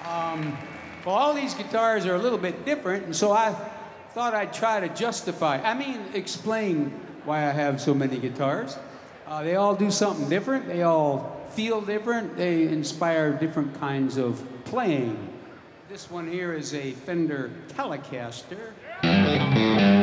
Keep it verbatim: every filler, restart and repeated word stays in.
Um, well, all these guitars are a little bit different, and so I thought I'd try to justify, I mean, explain why I have so many guitars. Uh, they all do something different. They all feel different. They inspire different kinds of playing. This one here is a Fender Telecaster.